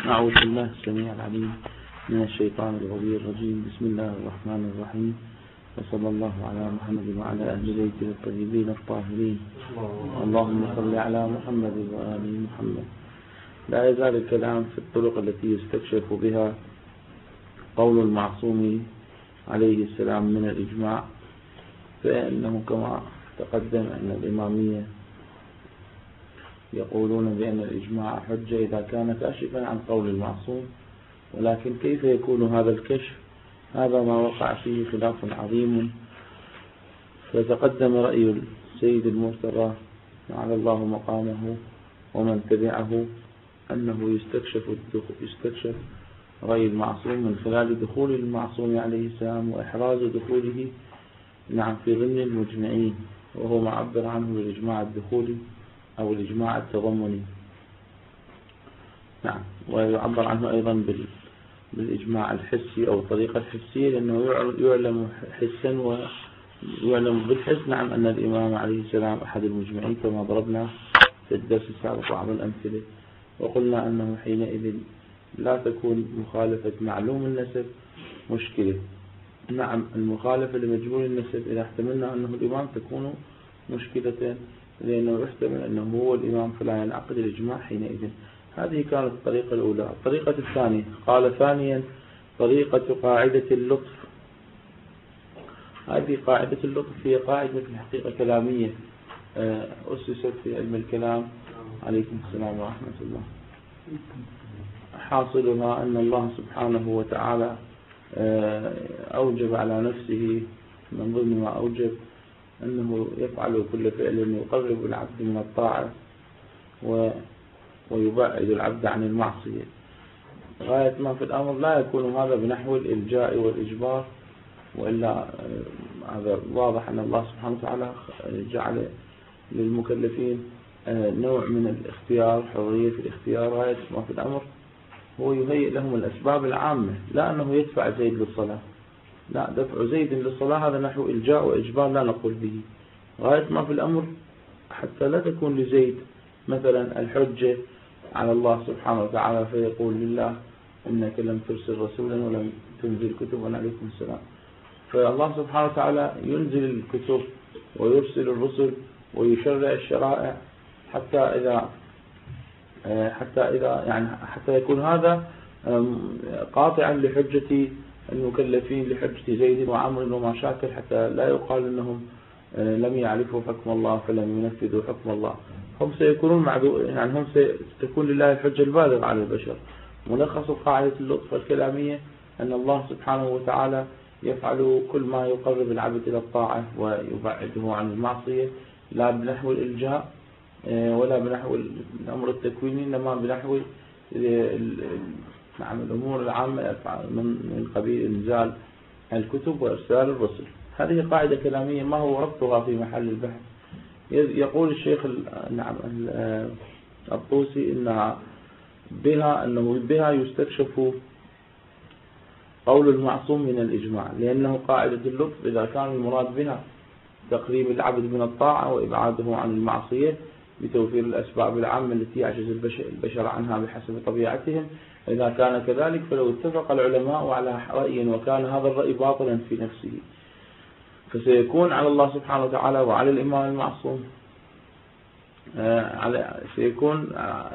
أعوذ بالله السميع العليم من الشيطان الغوي الرجيم. بسم الله الرحمن الرحيم، وصلى الله على محمد وعلى أهل بيته الطيبين الطاهرين. اللهم صل على محمد وآل محمد. لا يزال الكلام في الطرق التي يستكشف بها قول المعصوم عليه السلام من الإجماع، فإنه كما تقدم أن الإمامية يقولون بأن الإجماع حجة إذا كان كاشفا عن قول المعصوم، ولكن كيف يكون هذا الكشف؟ هذا ما وقع فيه خلاف عظيم. فتقدم رأي السيد المرتضى على الله مقامه ومن تبعه أنه يستكشف رأي المعصوم من خلال دخول المعصوم عليه السلام وإحراز دخوله في ضمن المجمعين، وهو معبر عنه بالإجماع الدخولي أو الإجماع التضمني. ويعبر عنه أيضا بالإجماع الحسي أو الطريقة الحسية، لأنه يعلم حسا ويعلم بالحس أن الإمام عليه السلام أحد المجمعين، كما ضربنا في الدرس السابق بعض الأمثلة، وقلنا أنه حينئذ لا تكون مخالفة معلوم النسب مشكلة. المخالفة لمجهول النسب إذا احتملنا أنه الإمام تكون مشكلة، لأنه يحتمل أنه هو الإمام فلا ينعقد الإجماع حينئذ. هذه كانت الطريقة الأولى. الطريقة الثانية، قال ثانيا طريقة قاعدة اللطف. هذه قاعدة اللطف هي قاعدة في الحقيقة كلامية أسست في علم الكلام. عليكم السلام ورحمة الله. حاصلها أن الله سبحانه وتعالى أوجب على نفسه من ضمن ما أوجب أنه يفعل كل فعل يقرب العبد من الطاعة ويبعد العبد عن المعصية. غاية ما في الأمر لا يكون هذا بنحو الإلجاء والإجبار، وإلا هذا واضح أن الله سبحانه وتعالى جعل للمكلفين نوع من الاختيار، حرية في الاختيار. غاية ما في الأمر هو يهيئ لهم الأسباب العامة، لا أنه يدفع زيد للصلاة، لا، دفع زيد للصلاة هذا نحو إلجاء وإجبار لا نقول به. غاية ما في الأمر حتى لا تكون لزيد مثلا الحجة على الله سبحانه وتعالى، فيقول لله إنك لم ترسل رسولا ولم تنزل كتبا. عليكم السلام. فالله سبحانه وتعالى ينزل الكتب ويرسل الرسل ويشرع الشرائع حتى يكون هذا قاطعا لحجة المكلفين، لحجة زيد وعمر وما شاكل، حتى لا يقال أنهم لم يعرفوا حكم الله فلم ينفذوا حكم الله. هم سيكونون هم ستكون لله الحجة البالغة على البشر. ملخص قاعدة اللطف الكلامية أن الله سبحانه وتعالى يفعل كل ما يقرب العبد إلى الطاعة ويبعده عن المعصية، لا بنحو الإلجاء ولا بنحو الأمر التكويني، إنما بنحو الأمور العامة من قبيل إنزال الكتب وإرسال الرسل. هذه قاعدة كلامية ما هو ربطها في محل البحث. يقول الشيخ الطوسي أنه بها يستكشف قول المعصوم من الإجماع، لأنه قاعدة اللطف إذا كان المراد بها تقريب العبد من الطاعة وإبعاده عن المعصية بتوفير الأسباب العامة التي يعجز البشر عنها بحسب طبيعتهم. إذا كان كذلك فلو اتفق العلماء على رأي وكان هذا الرأي باطلا في نفسه، فسيكون على الله سبحانه وتعالى وعلى الإمام المعصوم سيكون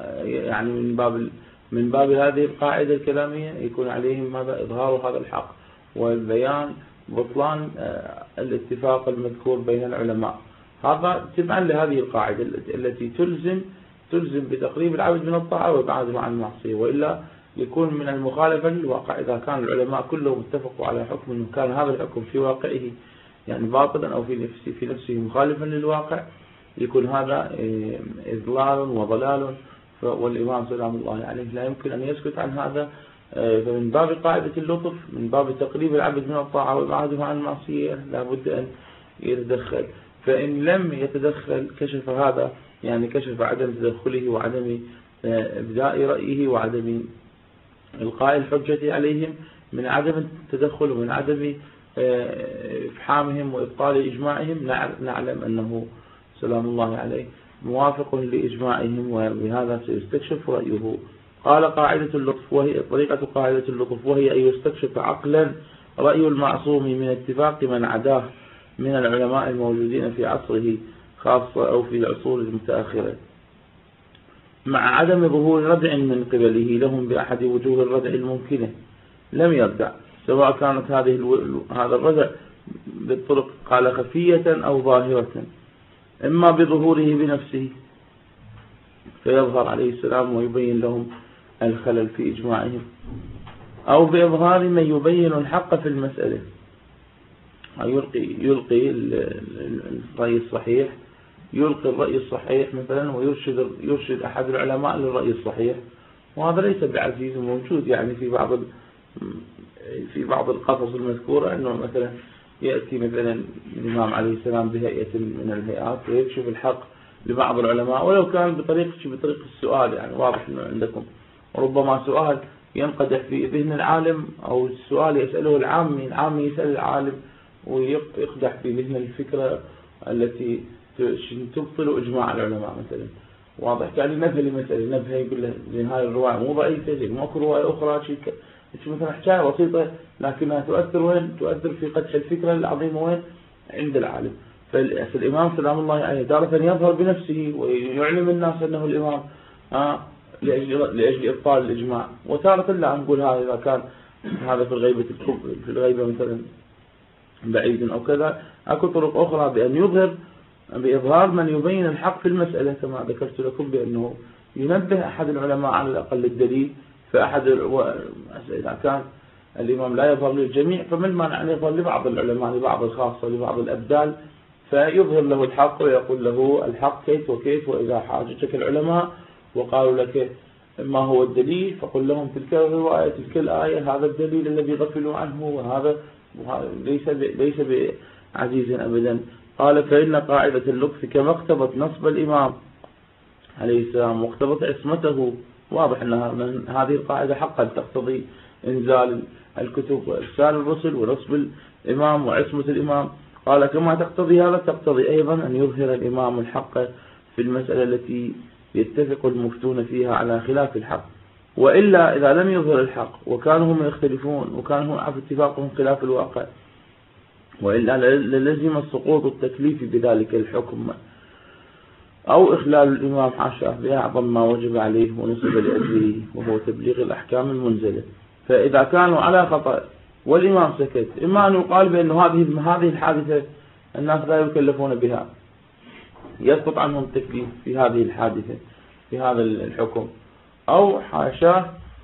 من باب هذه القاعدة الكلامية يكون عليهم ماذا؟ إظهار هذا الحق والبيان بطلان الاتفاق المذكور بين العلماء. هذا تبعا لهذه القاعدة التي تلزم بتقريب العبد من الطاعة وإبعاده عن المعصية، وإلا يكون من المخالفة للواقع. إذا كان العلماء كلهم اتفقوا على حكم وكان هذا الحكم في واقعه باطلا أو في نفسه مخالفا للواقع، يكون هذا إضلال وضلال، والإمام سلام الله عليه لا يمكن أن يسكت عن هذا. فمن باب قاعدة اللطف، من باب تقريب العبد من الطاعة وإبعاده عن المعصية، لا بد أن يتدخل. فإن لم يتدخل كشف هذا، كشف عدم تدخله وعدم إبداء رأيه وعدم إلقاء الحجة عليهم، من عدم التدخل ومن عدم إفحامهم وإبطال إجماعهم نعلم أنه سلام الله عليه موافق لإجماعهم، وبهذا سيستكشف رأيه قال قاعدة اللطف وهي طريقة قاعدة اللطف، وهي أن يستكشف عقلا رأي المعصوم من اتفاق من عداه من العلماء الموجودين في عصره خاصة أو في العصور المتأخرة، مع عدم ظهور ردع من قبله لهم بأحد وجوه الردع الممكنة. لم يردع، سواء كانت هذا الردع بالطرق قال خفية أو ظاهرة، إما بظهوره بنفسه فيظهر عليه السلام ويبين لهم الخلل في إجماعهم، أو بإظهار من يبين الحق في المسألة، يلقي الرأي الصحيح، يلقي الرأي الصحيح مثلا ويرشد أحد العلماء للرأي الصحيح. وهذا ليس بعزيز، موجود يعني في بعض القصص المذكورة، أنه مثلا يأتي مثلا الإمام عليه السلام بهيئة من الهيئات ويكشف الحق لبعض العلماء، ولو كان بطريق السؤال، يعني واضح أنه عندكم ربما سؤال ينقدح في ذهن العالم، أو السؤال يسأله العامي يسأل العالم ويقدح في ذهن الفكرة التي تبطل إجماع العلماء مثلا. واضح، يعني نبه لمسألة، نبه يقول له زين هاي الرواية مو ضعيفة، زين ماكو رواية أخرى شيء مثلا حكاية بسيطة لكنها تؤثر وين؟ تؤثر في قدح الفكرة العظيمة وين؟ عند العالم. فالإمام سلام الله عليه تارة يظهر بنفسه ويعلم الناس أنه الإمام لأجل إبطال الإجماع، وتارة لا نقول هذا إذا كان هذا في الغيبة مثلا بعيد أو كذا، أكو طرق أخرى بأن يظهر بإظهار من يبين الحق في المسألة، كما ذكرت لكم بأنه ينبه أحد العلماء على الأقل الدليل. إذا كان الإمام لا يظهر للجميع فمن مانع أن يظهر لبعض العلماء، لبعض الخاصة، لبعض الأبدال، فيظهر له الحق ويقول له الحق كيف وكيف. وإذا حاجتك العلماء وقالوا لك ما هو الدليل فقل لهم تلك الرواية تلك الآية هذا الدليل الذي غفلوا عنه، وهذا ليس بعزيز أبدا. قال فإن قاعدة اللطف كما اقتضت نصب الإمام عليه السلام واقتضت عصمته، واضح أن هذه القاعدة حقا تقتضي إنزال الكتب وإرسال الرسل ونصب الإمام وعصمة الإمام. قال كما تقتضي هذا تقتضي أيضا أن يظهر الإمام الحق في المسألة التي يتفق المفتون فيها على خلاف الحق، وإلا إذا لم يظهر الحق وكانوا هم يختلفون وكانوا في اتفاقهم خلاف الواقع، وإلا للزم السقوط التكليفي بذلك الحكم أو إخلال الإمام حاشاه بأعظم ما وجب عليه ونصب لأجله، وهو تبليغ الأحكام المنزلة. فإذا كانوا على خطأ والإمام سكت، إما أن يقال بأن هذه الحادثة الناس لا يكلفون بها، يسقط عنهم التكليف في هذه الحادثة في هذا الحكم، أو حاشاه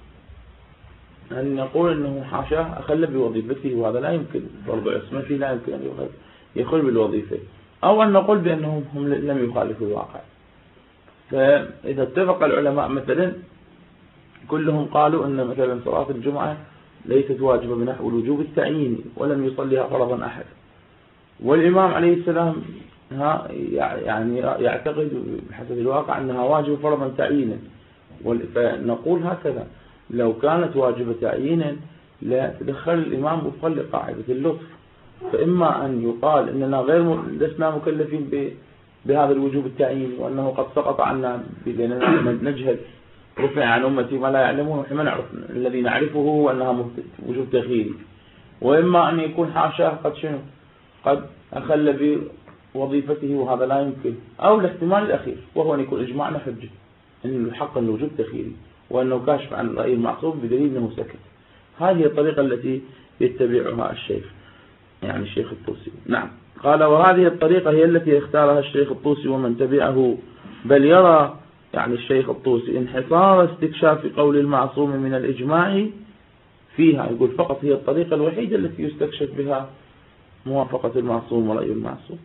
أن يقول أنه حاشاه أخل بوظيفته، وهذا لا يمكن، برضو عصمته لا يمكن أن يخل بالوظيفة، أو أن نقول بأنهم لم يخالفوا الواقع. فإذا اتفق العلماء مثلا كلهم قالوا أن مثلا صلاة الجمعة ليست واجبة بنحو الوجوب التعييني ولم يصليها فرضا أحد، والإمام عليه السلام يعني يعتقد بحسب الواقع أنها واجبة فرضا تعيينا، فنقول هكذا لو كانت واجبة تعيينا لا تدخل الإمام وفقا لقاعدة اللطف. فإما أن يقال إننا لسنا مكلفين بهذا الوجوب التعييني وأنه قد سقط عنا لأننا نجهل، رفع عن أمتي ما لا يعلمون، ونحن نعرف الذي نعرفه هو أنها وجوب تخييري. وإما أن يكون حاشاه قد أخل بوظيفته وهذا لا يمكن، أو الاحتمال الأخير وهو أن يكون إجماعنا حجة أن الحق الوجوب تخييري وأنه كاشف عن رأي المعصوم بدليل أنه سكت. هذه الطريقة التي يتبعها الشيخ، يعني الشيخ الطوسي. نعم، قال وهذه الطريقة هي التي اختارها الشيخ الطوسي ومن تبعه، بل يرى يعني الشيخ الطوسي انحصار استكشاف قول المعصوم من الإجماع فيها، يقول فقط هي الطريقة الوحيدة التي يستكشف بها موافقة المعصوم ورأي المعصوم.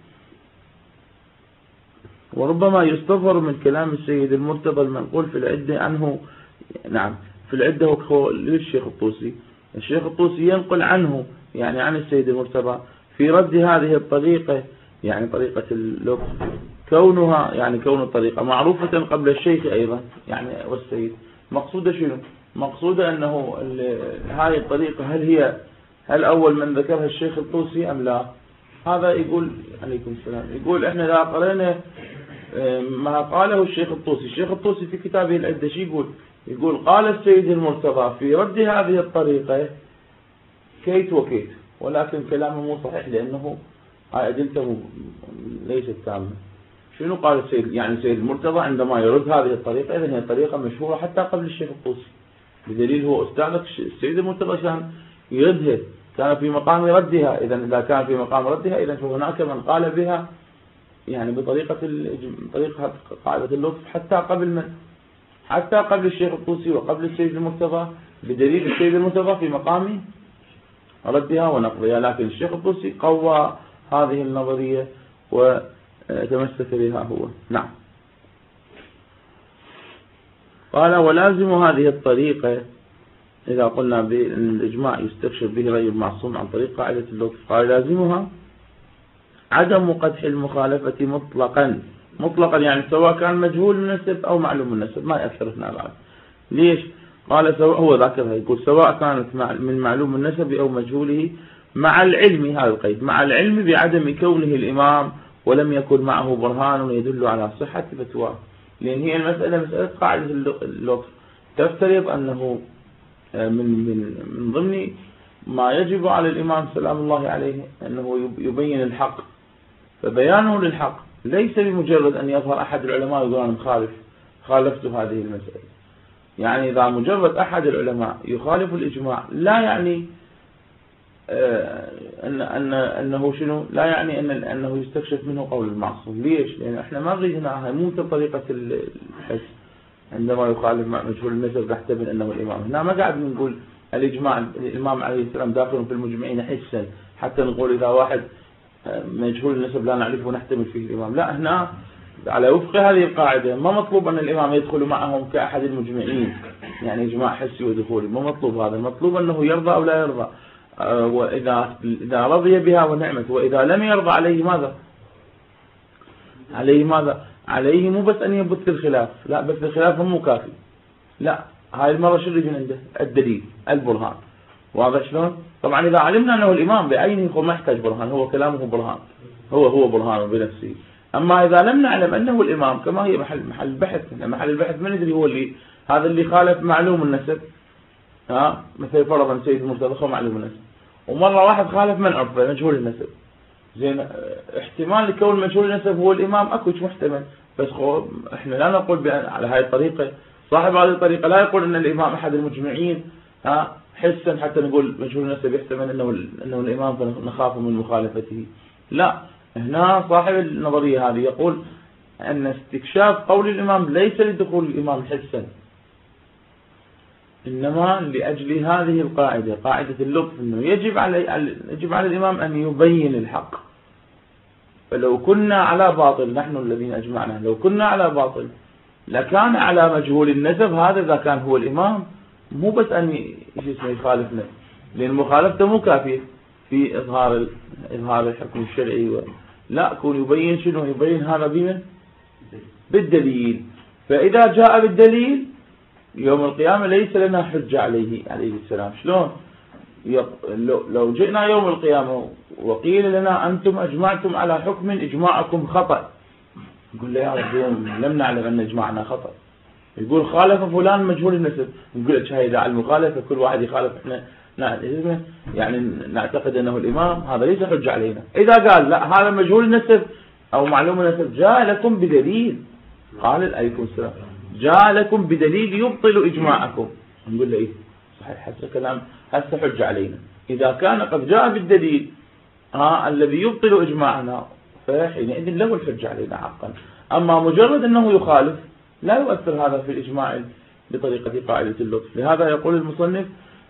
وربما يستظهر من كلام السيد المرتضى المنقول في العدة عنه، نعم في العدة هو للشيخ الطوسي، الشيخ الطوسي ينقل عنه يعني عن السيد المرتضى في رد هذه الطريقة، يعني طريقة اللطف، كونها يعني كون الطريقة معروفة قبل الشيخ أيضا يعني والسيد. مقصود شنو؟ مقصود أنه هذه الطريقة هل أول من ذكرها الشيخ الطوسي أم لا؟ هذا يقول عليكم السلام، يقول إحنا لا قرأنا ما قاله الشيخ الطوسي. الشيخ الطوسي في كتابه العدة شو يقول قال السيد المرتضى في رد هذه الطريقة كيت وكيت، ولكن كلامه مو صحيح لأنه أدلته ليست تامة. شنو قال السيد؟ يعني السيد المرتضى عندما يرد هذه الطريقة إذن هي طريقة مشهورة حتى قبل الشيخ الطوسي، بدليل هو أستاذك السيد المرتضى كان يردها، كان في مقام ردها. إذا كان في مقام ردها إذن فهناك من قال بها يعني بطريقة قاعدة اللطف حتى قبل من؟ حتى قبل الشيخ الطوسي وقبل السيد المرتضى، بدليل السيد المرتضى في مقام ردها ونقضها، لكن الشيخ الطوسي قوى هذه النظرية وتمسك بها هو. نعم. قال ولازم هذه الطريقة إذا قلنا بأن الإجماع يستكشف به رأي المعصوم عن طريق قاعدة اللطف، قال لازمها عدم قدح المخالفة مطلقا يعني سواء كان مجهول النسب أو معلوم النسب ما يأثر هنا بعد. ليش؟ قال سواء، هو ذاكرها، يقول سواء كانت من معلوم النسب أو مجهوله مع العلم، هذا القيد، مع العلم بعدم كونه الإمام ولم يكن معه برهان يدل على صحة فتواه. لأن هي المسألة مسألة قاعدة اللطف تفترض أنه من ضمن ما يجب على الإمام سلام الله عليه أنه يبين الحق، فبيانه للحق ليس بمجرد أن يظهر أحد العلماء يقول أنا خالفت هذه المسألة. يعني إذا مجرد أحد العلماء يخالف الإجماع لا يعني أنه شنو، لا يعني أنه يستكشف منه قول المعصوم. ليش؟ لأن احنا ما نريد هنا مو طريقة الحس، عندما يخالف مع مجهول النسب نحتمل أنه الإمام. هنا ما قاعد نقول الإجماع الإمام عليه السلام داخل في المجمعين حسا حتى نقول إذا واحد مجهول النسب لا نعرفه نحتمل فيه الإمام. لا، هنا على وفق هذه القاعدة ما مطلوب أن الإمام يدخل معهم كأحد المجمعين، يعني إجماع حسي ودخولي، ما مطلوب هذا. المطلوب أنه يرضى أو لا يرضى، وإذا رضي بها ونعمت، وإذا لم يرضى عليه ماذا؟ عليه مو بس أن يبث الخلاف، لا، بث الخلاف مو كافي، لا، هاي المرة شو اللي عنده؟ الدليل، البرهان. واضح شلون؟ طبعا إذا علمنا أنه الإمام بعينه هو ما يحتاج برهان، هو كلامه برهان، هو برهان بنفسه. أما إذا لم نعلم أنه الإمام كما هي محل البحث، محل البحث من يدري هو هذا اللي خالف معلوم النسب، مثل فرضا سيد المرتضى هو معلوم النسب، ومرة واحد خالف من عرفه مجهول النسب. زين، احتمال كون مجهول النسب هو الإمام أكو محتمل، بس احنا لا نقول على هاي الطريقة. صاحب هذه الطريقة لا يقول أن الإمام أحد المجمعين حسا حتى نقول مجهول النسب يحتمل أنه الإمام فنخاف من مخالفته. لا، هنا صاحب النظرية هذه يقول أن استكشاف قول الإمام ليس لدخول الإمام حسا، إنما لأجل هذه القاعدة، قاعدة اللطف، أنه يجب على الإمام أن يبين الحق. فلو كنا على باطل نحن الذين أجمعنا، لو كنا على باطل لكان على مجهول النسب هذا إذا كان هو الإمام مو بس أن يخالفنا، لأن مخالفته مو كافية في إظهار الحكم الشرعي، لا، يكون يبين شنو، يبين هذا بمن؟ بالدليل. فإذا جاء بالدليل يوم القيامة ليس لنا حجة عليه السلام. شلون؟ لو جئنا يوم القيامة وقيل لنا أنتم أجمعتم على حكم إجماعكم خطأ، يقول له يا رب لم نعلم أن إجماعنا خطأ. يقول خالف فلان مجهول النسب، نقول لك هاي على المخالفة كل واحد يخالف، احنا يعني نعتقد أنه الإمام، هذا ليس حجة علينا. إذا قال لا هذا مجهول النسب أو معلوم النسب جاء لكم بدليل، قال عليكم السلام جاء لكم بدليل يبطل إجماعكم، نقول له إيه صحيح، هسه كلام هسه حجة علينا. إذا كان قد جاء بالدليل الذي يبطل إجماعنا فحينئذ له الحجة علينا حقا. أما مجرد أنه يخالف لا يؤثر هذا في الإجماع بطريقة قاعدة اللطف. لهذا يقول المصنف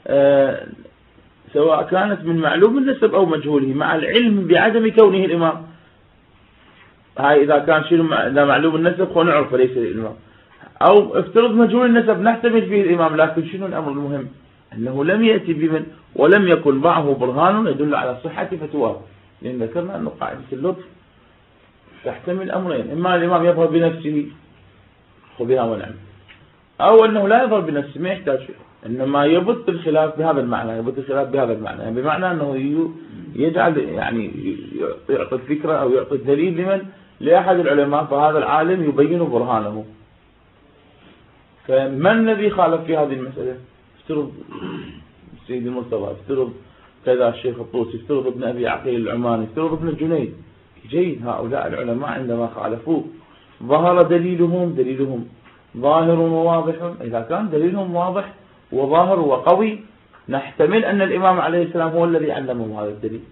سواء كانت من معلوم النسب أو مجهوله مع العلم بعدم كونه الإمام. هاي إذا كان شنو، إذا معلوم النسب خو نعرف ليس الإمام، أو افترض مجهول النسب نحتمل فيه الإمام، لكن شنو الأمر المهم أنه لم يأتي بمن ولم يكن معه برهان يدل على صحة فتواه. لأن ذكرنا أنه قاعدة اللطف تحتمل أمرين، إما الإمام يظهر بنفسه خذها ونعم، أو أنه لا يظهر بنفسه ما يحتاج، إنما يبث الخلاف بهذا المعنى، يعني بمعنى أنه يجعل يعني يعطي الفكرة أو يعطي الدليل لأحد العلماء، فهذا العالم يبين برهانه. فمن الذي خالف في هذه المسألة؟ افترض سيد المرتضى، افترض كذا الشيخ الطوسي، افترض ابن أبي عقيل العماني، افترض ابن الجنيد. جيد، هؤلاء العلماء عندما خالفوه ظهر دليلهم ظاهر وواضح. إذا كان دليلهم واضح وظاهر وقوي نحتمل أن الإمام عليه السلام هو الذي علمهم هذا الدليل،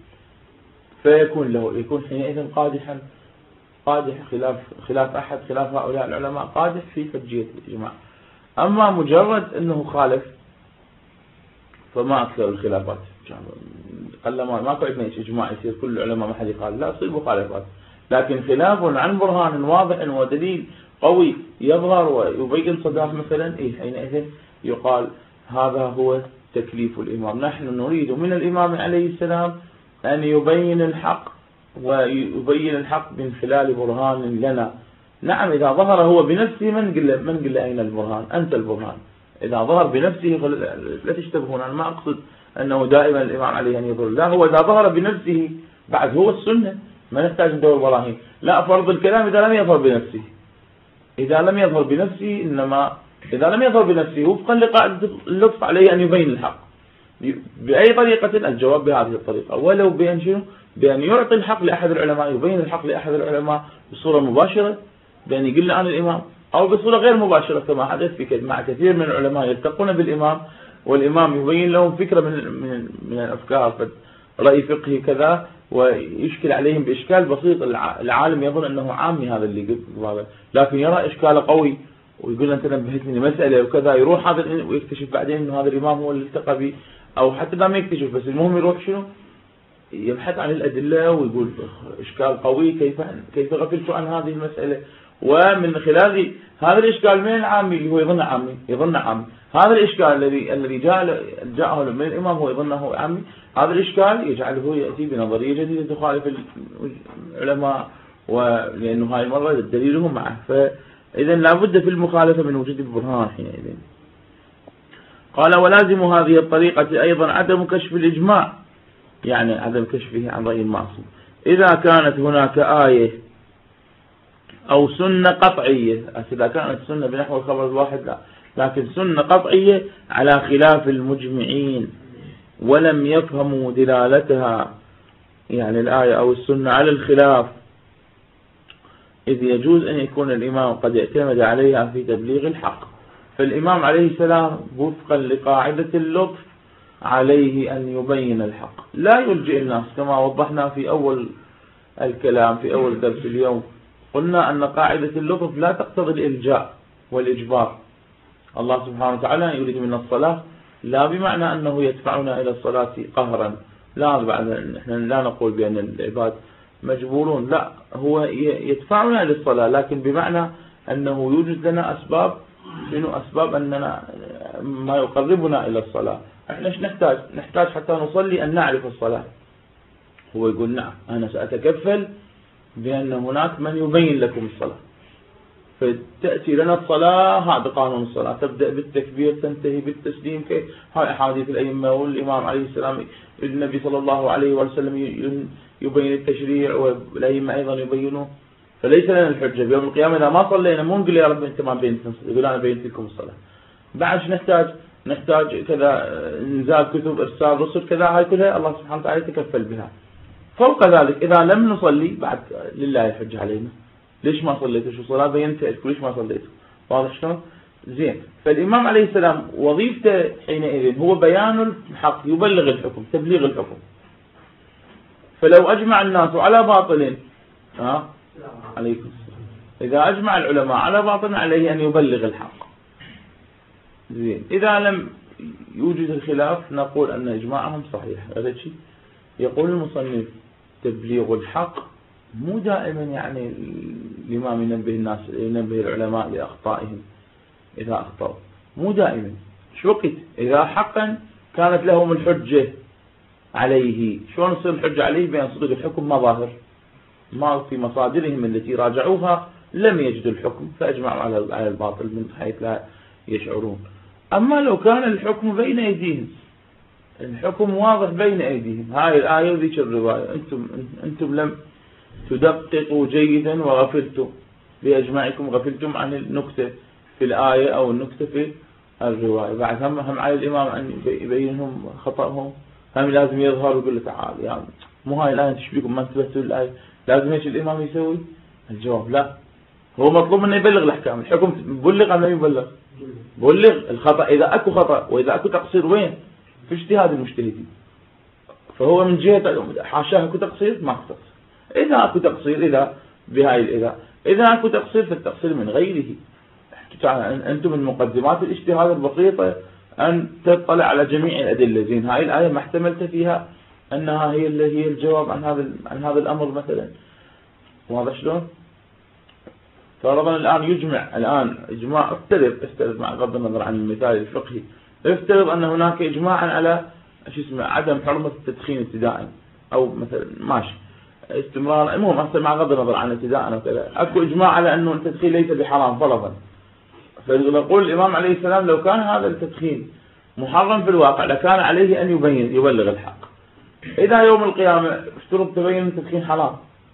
يكون حينئذ قادح خلاف أحد، خلاف هؤلاء العلماء قادح في حجية الإجماع. أما مجرد أنه خالف فما أكثر الخلافات، قلما ما عندنا إجماع يصير كل العلماء ما حد يخالف، لا تصير مخالفات، لكن خلاف عن برهان واضح ودليل قوي يظهر ويبين صداه مثلا، حينئذ يقال هذا هو تكليف الإمام. نحن نريد من الإمام عليه السلام أن يبين الحق، ويبين الحق من خلال برهان لنا. نعم، إذا ظهر هو بنفسه من قل أين البرهان؟ أنت البرهان. إذا ظهر بنفسه لا تشتبهون، أنا ما أقصد أنه دائما الإمام عليه أن يظهر، لا، هو إذا ظهر بنفسه بعد هو السنة، ما نحتاج ندور براهين. لا، فرض الكلام إذا لم يظهر بنفسه، إذا لم يظهر بنفسه وفقا لقاعدة اللطف عليه أن يبين الحق بأي طريقة. الجواب بهذه الطريقة، ولو بأن يعطي الحق لأحد العلماء، يبين الحق لأحد العلماء بصورة مباشرة بأن يقول عن الإمام، أو بصورة غير مباشرة كما حدث مع كثير من العلماء يلتقون بالإمام والإمام يبين لهم فكرة من الأفكار، رأي فقهي كذا، ويشكل عليهم بإشكال بسيط. العالم يظن أنه عامي هذا اللي قلت، لكن يرى إشكاله قوي ويقول أنت نبهتني لمسألة وكذا، يروح هذا ويكتشف بعدين أنه هذا الإمام هو اللي التقى به، أو حتى ما يكتشف، بس المهم يروح شنو يبحث عن الأدلة ويقول إشكال قوي، كيف غفلت عن هذه المسألة. ومن خلال هذا الإشكال من العامي اللي هو يظن عامي، هذا الإشكال الذي جاءه من الإمام هو يظنه عامي، هذا الإشكال يجعله يأتي بنظرية جديدة تخالف العلماء، ولأنه هاي المرة دليلهم معه. فإذا لابد في المخالفة من وجود البرهان حينئذ. قال ولازم هذه الطريقة أيضا عدم كشف الإجماع، يعني عدم كشفه عن رأي المعصوم، إذا كانت هناك آية أو سنة قطعية. إذا كانت سنة بنحو الخبر الواحد لا، لكن سنة قطعية على خلاف المجمعين ولم يفهموا دلالتها، يعني الآية أو السنة على الخلاف، إذ يجوز أن يكون الإمام قد اعتمد عليها في تبليغ الحق. فالإمام عليه السلام وفقا لقاعدة اللطف عليه أن يبين الحق، لا يلجئ الناس، كما وضحنا في أول الكلام في أول درس اليوم. قلنا أن قاعدة اللطف لا تقتضي الإلجاء والإجبار. الله سبحانه وتعالى يريد منا الصلاة، لا بمعنى أنه يدفعنا إلى الصلاة قهرا، لا، نحن لا نقول بأن العباد مجبورون، لا، هو يدفعنا إلى الصلاة، لكن بمعنى أنه يوجد لنا أسباب أننا ما يقربنا إلى الصلاة. احنا ايش نحتاج حتى نصلي أن نعرف الصلاة. هو يقول نعم، أنا سأتكفل بأن هناك من يبين لكم الصلاة، فتأتي لنا الصلاة، هذا قانون الصلاة، تبدأ بالتكبير تنتهي بالتسليم. هاي أحاديث الأئمة والإمام عليه السلام، النبي صلى الله عليه وسلم يبين التشريع، والأئمة أيضا يبينوه. فليس لنا الحجة بيوم القيامة إذا ما صلينا مو نقول يا رب أنت ما بينت، يقول أنا بينت لكم الصلاة. بعد نحتاج كذا إنزال كتب، إرسال رسل، كذا، هاي كلها الله سبحانه وتعالى يتكفل بها. فوق ذلك إذا لم نصلي بعد لله الحجة علينا، ليش ما صليتوا؟ شو صلاة بينت لكم، ليش ما صليتوا؟ واضح شلون؟ زين. فالإمام عليه السلام وظيفته حينئذ هو بيان الحق، يبلغ الحكم، تبليغ الحكم. فلو أجمع الناس على باطل، عليكم السلام، إذا أجمع العلماء على باطل عليه أن يبلغ الحق. زين. إذا لم يوجد الخلاف نقول أن إجماعهم صحيح. هذا شيء يقول المصنف تبليغ الحق مو دائما يعني الإمام ينبه العلماء لأخطائهم إذا أخطأوا، مو دائما. شو وقت إذا حقا كانت لهم الحجة عليه، شلون تصير الحجة عليه؟ بأن صدق الحكم ما ظاهر، ما في مصادرهم التي راجعوها لم يجدوا الحكم فأجمعوا على الباطل من حيث لا يشعرون. أما لو كان الحكم بين أيديهم، الحكم واضح بين أيديهم، هاي الآية وذيك الرواية، أنتم لم تدققوا جيدا وغفلتم بأجماعكم، غفلتم عن النكتة، في الآية أو النكتة في الرواية. بعد هم على الإمام أن يبينهم خطأهم، هم لازم يظهر ويقول له تعال يعني مو هاي الآية تشبيكم ما انتبهتوا الآية، لازم ايش الإمام يسوي؟ الجواب لا، هو مطلوب منه يبلغ الأحكام. الحكم بلغ أم لا يبلغ؟ بلغ الخطأ. إذا أكو خطأ وإذا أكو تقصير وين؟ في اجتهاد المجتهدين. فهو من جهة حاشاه أكو تقصير ما أكو تقصير. إذا أكو تقصير إذا أكو تقصير فالتقصير من غيره. أنتم من مقدمات الاجتهاد البسيطة أن تطلع على جميع الأدلة. زين هاي الآية ما احتملت فيها أنها هي الجواب عن هذا الأمر مثلا. واضح شلون؟ فرضا الآن يجمع إجماع افترض مع غض النظر عن المثال الفقهي، افترض أن هناك إجماعا على عدم حرمة التدخين ابتداء أو مثلا ماشي استمرار، المهم مع غض النظر عن ابتداء وكذا اكو إجماع على أنه التدخين ليس بحرام فرضا. فنقول الإمام عليه السلام لو كان هذا التدخين محرم في الواقع لكان عليه أن يبلغ الحق. إذا يوم القيامة اشترط تبين التدخين حرام،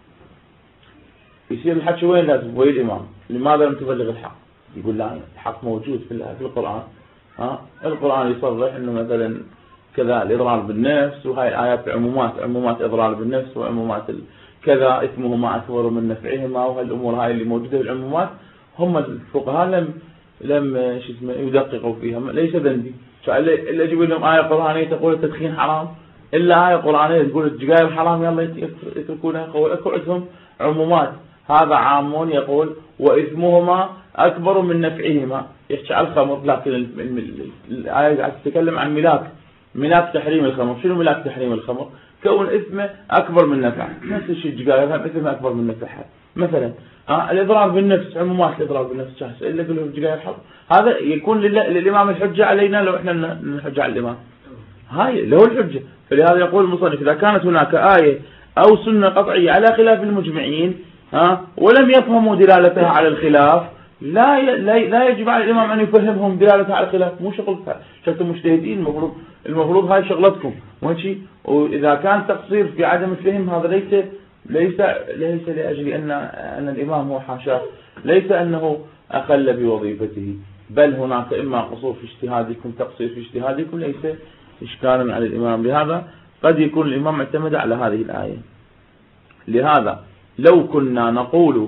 يصير الحكي وين لازم؟ وين الإمام؟ لماذا لم تبلغ الحق؟ يقول لا الحق موجود في القرآن. القرآن يصرح أنه مثلا كذا الإضرار بالنفس، وهاي الآيات عمومات إضرار بالنفس وعمومات كذا إثمهما أكبر من نفعهما، وهالأمور هاي اللي موجودة في العمومات هم الفقهاء لم يدققوا فيها. ليس ذنبي إلا أجيب لهم آية قرآنية تقول التدخين حرام، إلا آية قرآنية تقول السجاير حرام يلا يتركونها. عندهم عمومات، هذا عام يقول وإثمهما أكبر من نفعهما، يحكي على الخمر، لكن الآية تتكلم عن ملاك تحريم الخمر. شنو ملاك تحريم الخمر؟ كون إثمه أكبر من نفعه. نفس الشيء السجاير هم إثمه أكبر من نفعها مثلا. الإضرار بالنفس، عمومات الإضرار بالنفس شخص إلا يقول لهم السجاير حرام، هذا يكون للإمام الحجة علينا لو إحنا نحج على الإمام، هاي له الحجة. فلهذا يقول المصنف إذا كانت هناك آية أو سنة قطعية على خلاف المجمعين ولم يفهموا دلالتها على الخلاف، لا يجب على الإمام أن يفهمهم دلالتها على الخلاف. مو شغلتها، شغلتهم مجتهدين، المفروض هاي شغلتكم ماشي. وإذا كان تقصير في عدم الفهم هذا ليس لأجل أن الإمام هو حاشاه، ليس أنه أقل بوظيفته، بل هناك إما قصور في اجتهادكم، تقصير في اجتهادكم، ليس إشكالا على الإمام. لهذا قد يكون الإمام اعتمد على هذه الآية. لهذا لو كنا نقول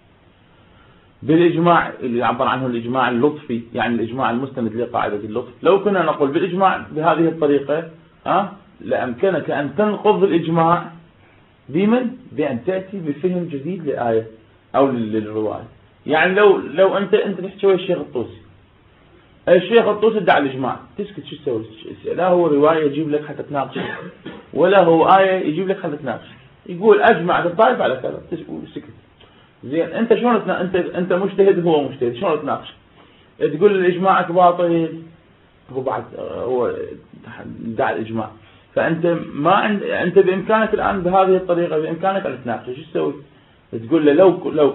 بالإجماع اللي يعبر عنه الإجماع اللطفي، يعني الإجماع المستند لقاعدة اللطف، لو كنا نقول بالإجماع بهذه الطريقة لأمكنك أن تنقض الإجماع بأن تأتي بفهم جديد للآية أو للرواية. يعني لو أنت تحكي الشيخ الطوسي ادعى الإجماع، تسكت شو تسوي؟ لا هو رواية يجيب لك حتى تناقش، ولا هو آية يجيب لك حتى تناقش. يقول أجمع الطائف على كذا، سكت. زين انت شلون انت مجتهد هو مجتهد، شلون تناقش؟ تقول اجماعك باطل، هو ادعى الاجماع. فانت انت بامكانك الان بهذه الطريقه بامكانك ان تناقش. شو تسوي؟ تقول له لو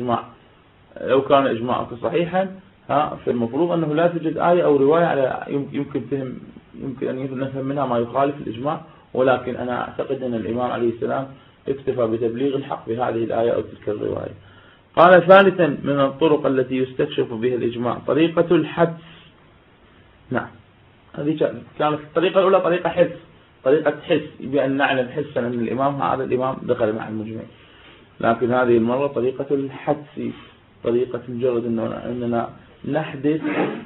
كان اجماعك صحيحا فالمفروض انه لا توجد ايه او روايه على يمكن ان نفهم منها ما يخالف الاجماع، ولكن انا اعتقد ان الامام عليه السلام اكتفى بتبليغ الحق بهذه الآية أو تلك الرواية. قال ثالثا من الطرق التي يستكشف بها الإجماع طريقة الحدس. نعم، هذه كانت الطريقة الأولى طريقة حس، بأن نعلم حسا أن هذا الإمام دخل مع المجمع. لكن هذه المرة طريقة الحدس، طريقة مجرد أننا نحدث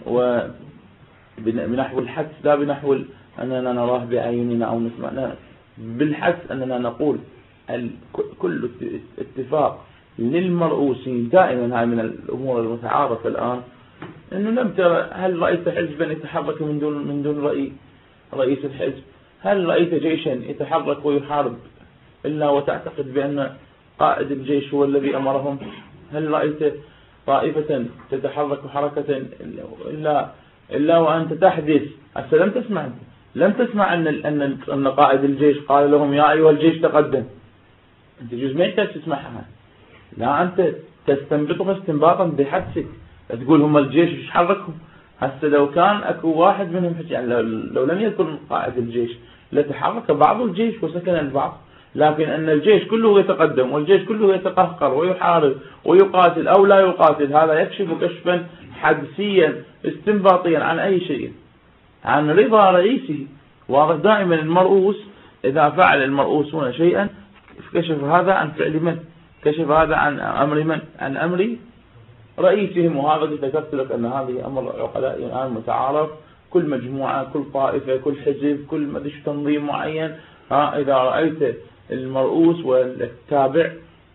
بنحو الحدس، لا بنحو أننا نراه بعيننا أو نسمع، بالحدس أننا نقول كل اتفاق للمرؤوسين دائما. هاي من الأمور المتعارفة الآن، أنه لم ترى هل رأيت حزبا يتحرك من دون رئيس الحزب؟ هل رأيت جيشا يتحرك ويحارب إلا وتعتقد بأن قائد الجيش هو الذي أمرهم؟ هل رأيت طائفة تتحرك حركة إلا وأنت تحدث؟ لم تسمع أن قائد الجيش قال لهم يا أيها الجيش تقدم. أنت جزء ما يحتاج تسمعها، لا أنت تستنبطها استنباطا بحدسك، تقول هم الجيش ايش حركهم. هسه لو كان اكو واحد منهم يعني لو لم يكن قائد الجيش لتحرك بعض الجيش وسكن البعض، لكن أن الجيش كله يتقدم والجيش كله يتقهقر ويحارب ويقاتل أو لا يقاتل، هذا يكشف كشفا حدسيا استنباطيا عن أي شيء، عن رضا رئيسه. واضح؟ دائما المرؤوس إذا فعل المرؤوسون شيئا كشف هذا عن فعل من؟ كشف هذا عن أمر من؟ عن أمر رئيسهم. وهذا ذكرت لك أن هذه أمر العقلاء الآن متعارف، كل مجموعة، كل طائفة، كل حزب، كل مدش تنظيم معين، إذا رأيت المرؤوس والتابع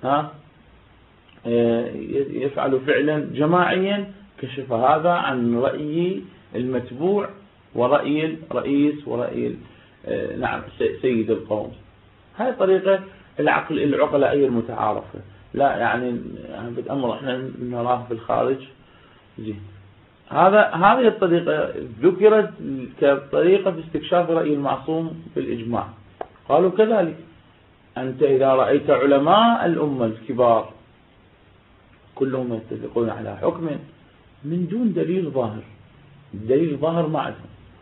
يفعل فعلا جماعيا كشف هذا عن رأي المتبوع ورأي الرئيس ورأي نعم سيد القوم. هذه طريقة العقلائية المتعارفة، لا يعني بالأمر احنا نراه في الخارج. زين، هذه الطريقة ذكرت كطريقة في استكشاف رأي المعصوم في الإجماع. قالوا كذلك أنت إذا رأيت علماء الأمة الكبار كلهم يتفقون على حكم من دون دليل ظاهر، الدليل ظاهر ما عندهم،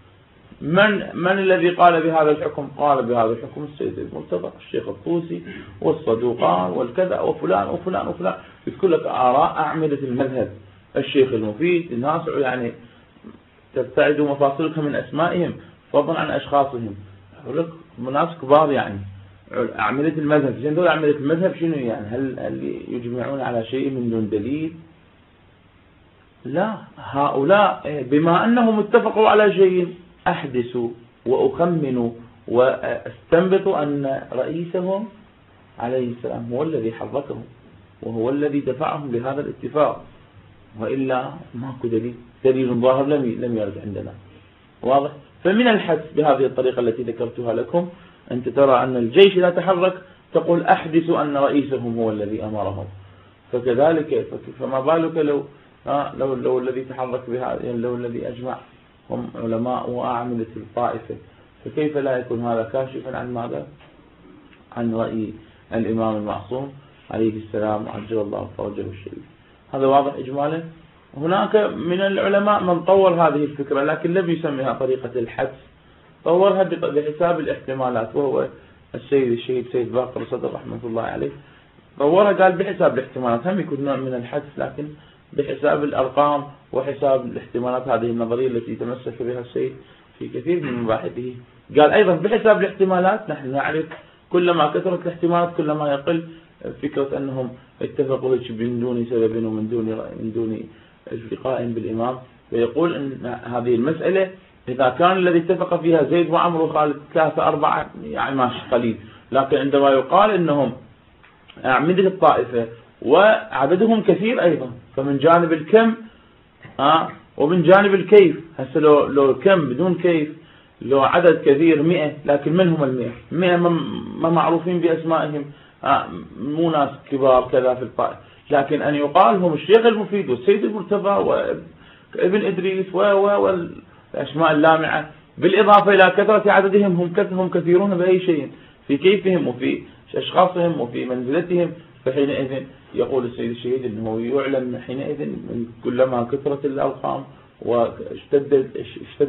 من الذي قال بهذا الحكم؟ قال بهذا الحكم السيد المرتضى، الشيخ الطوسي، والصدوقان، والكذا، وفلان وفلان وفلان. يذكر لك آراء أعمدة المذهب، الشيخ المفيد، الناس يعني تبتعد مفاصلك من أسمائهم فضلا عن أشخاصهم. أقول لك ناس كبار يعني أعمدة المذهب. زين، دول أعمدة المذهب شنو يعني؟ هل يجمعون على شيء من دون دليل؟ لا، هؤلاء بما أنهم اتفقوا على شيء أحدثوا وأخمنوا واستنبطوا أن رئيسهم عليه السلام هو الذي حركهم وهو الذي دفعهم لهذا الاتفاق، وإلا ماكو دليل ظاهر لم يرد عندنا. واضح؟ فمن الحدس بهذه الطريقة التي ذكرتها لكم أنت ترى أن الجيش لا تحرك تقول أحدثوا أن رئيسهم هو الذي أمرهم، فكذلك فما بالك لو الذي تحرك بهذا، لو الذي أجمع هم علماء وأعمدة الطائفة، فكيف لا يكون هذا كاشفا عن ماذا؟ عن رأي الإمام المعصوم عليه السلام عجل الله فرجه الشريف. هذا واضح إجمالا. هناك من العلماء من طور هذه الفكرة لكن لم يسميها طريقة الحدس، طورها بحساب الاحتمالات، وهو الشهيد سيد باقر صدر رحمة الله عليه طورها قال بحساب الاحتمالات. هم يكون نوع من الحدس لكن بحساب الأرقام وحساب الاحتمالات. هذه النظرية التي تمسك بها السيد في كثير من مباحثه. قال أيضا بحساب الاحتمالات نحن نعرف كلما كثرت الاحتمالات كلما يقل فكرة أنهم اتفقوا من دون سبب ومن دون التقاء بالإمام. ويقول أن هذه المسألة إذا كان الذي اتفق فيها زيد وعمر وخالد 3 4 يعني ماشي قليل، لكن عندما يقال أنهم أعمدة الطائفة وعددهم كثير أيضا، فمن جانب الكم ومن جانب الكيف. هسه لو الكم بدون كيف، لو عدد كثير 100 لكن من هم 100 ما معروفين بأسمائهم، مو ناس كبار كذا في الطائفة، لكن أن يقال هم الشيخ المفيد والسيد المرتضى وابن إدريس والأسماء اللامعة، بالإضافة إلى كثرة عددهم هم كثيرون بأي شيء في كيفهم وفي أشخاصهم وفي منزلتهم. فحينئذ يقول السيد الشهيد أنه يعلم حينئذ من كلما كثرت الأرقام واشتدت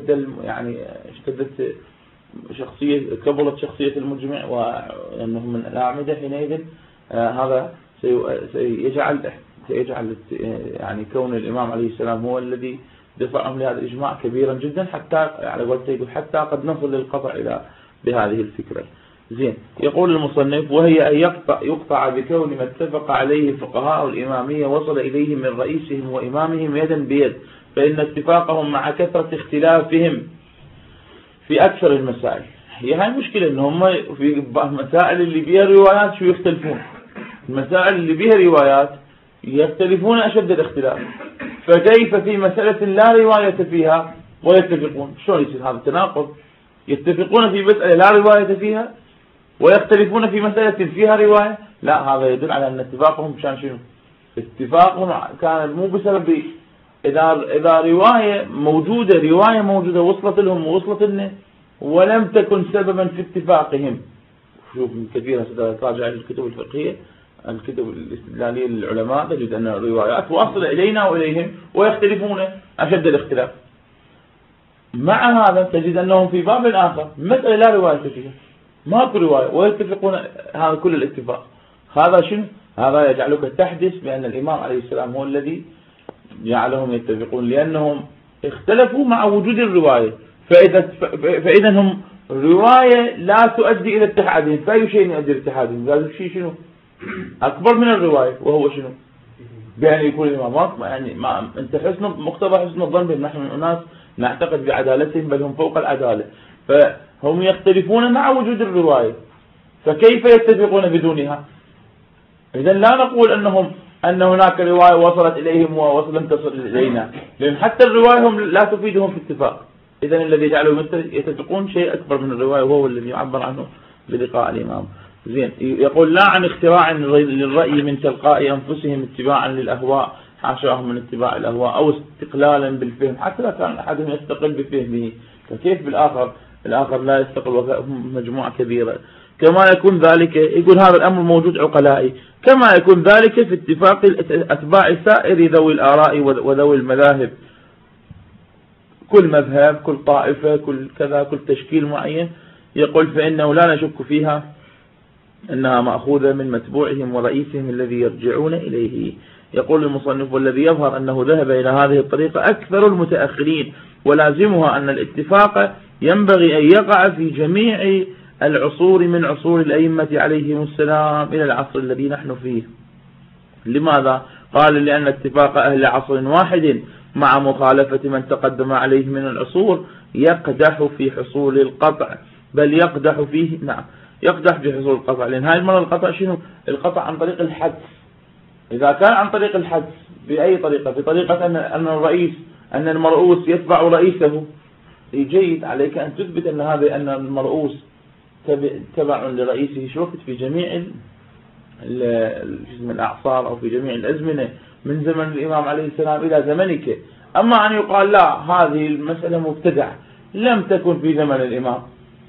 كبرت شخصية المجمع وأنه من الأعمدة، حينئذ هذا سيجعل يعني كون الإمام عليه السلام هو الذي دفعهم لهذا الإجماع كبيرا جدا، حتى على قولته حتى قد نصل للقطع إلى بهذه الفكرة. زين، يقول المصنف وهي أن يقطع بكون ما اتفق عليه فقهاء الإمامية وصل إليه من رئيسهم وإمامهم يدا بيد، فإن اتفاقهم مع كثرة اختلافهم في أكثر المسائل. هي هاي المشكلة أنهم في مسائل اللي بيها روايات شو يختلفون، المسائل اللي بيها روايات يختلفون أشد الاختلاف، فكيف في مسألة لا رواية فيها ويتفقون؟ شلون يصير هذا التناقض؟ يتفقون في مسألة لا رواية فيها ويختلفون في مسألة فيها رواية. لا، هذا يدل على أن اتفاقهم كان شنو؟ اتفاقهم كان مو بسبب إذا رواية موجودة وصلت لهم ووصلت لنا ولم تكن سببا في اتفاقهم. شوف من كثير تراجع الكتب الفقهية، الكتب الاستدلالية للعلماء، تجد أن الروايات واصلة إلينا وإليهم ويختلفون أشد الاختلاف. مع هذا تجد أنهم في باب آخر مسألة لا رواية فيها، ماكو رواية ويتفقون هذا كل الاتفاق. هذا شنو؟ هذا يجعلك تحدث بأن الإمام عليه السلام هو الذي جعلهم يتفقون؟ لأنهم اختلفوا مع وجود الرواية، فإذا هم رواية لا تؤدي إلى اتحادهم، فأي شيء يؤدي إلى اتحادهم؟ هذا الشيء شنو؟ أكبر من الرواية، وهو شنو؟ بأن يكون الإمام يعني أنت مقتضى حسن الظن بهم، نحن من أناس نعتقد بعدالتهم بل هم فوق العدالة، فهم يختلفون مع وجود الرواية، فكيف يتفقون بدونها؟ إذا لا نقول أن هناك رواية وصلت إليهم ولم تصل إلينا، لأن حتى الرواية هم لا تفيدهم في اتفاق. إذا الذي يجعلهم يتفقون شيء أكبر من الرواية، وهو الذي يعبر عنه بلقاء الإمام. زين، يقول لا عن اختراع للرأي من تلقاء أنفسهم اتباعا للأهواء، حاشاهم من اتباع الأهواء، أو استقلالا بالفهم، حتى لا كان أحدهم يستقل بفهمه، فكيف الآخر لا يستقل وهم مجموعة كبيرة؟ كما يكون ذلك، يقول هذا الأمر موجود عقلائي، كما يكون ذلك في اتفاق أتباع سائر ذوي الآراء وذوي المذاهب، كل مذهب، كل طائفة، كل كذا، كل تشكيل معين. يقول فإنه لا نشك فيها أنها مأخوذة من متبوعهم ورئيسهم الذي يرجعون إليه. يقول المصنف والذي يظهر أنه ذهب إلى هذه الطريقة أكثر المتأخرين، ولازمها أن الاتفاق ينبغي أن يقع في جميع العصور من عصور الأئمة عليهم السلام إلى العصر الذي نحن فيه. لماذا؟ قال لأن اتفاق أهل عصر واحد مع مخالفة من تقدم عليه من العصور يقدح في حصول القطع، بل يقدح فيه، يقدح في حصول القطع. لأن هاي المرة القطع شنو؟ القطع عن طريق الحدس. إذا كان عن طريق الحدس بأي طريقة، في طريقة أن المرؤوس يتبع رئيسه، جيد عليك أن تثبت أن المرؤوس تبع لرئيسه شوكت في جميع الأعصار أو في جميع الأزمنة من زمن الإمام عليه السلام إلى زمنك. أما أن يقال لا هذه المسألة مبتدع لم تكن في زمن الإمام،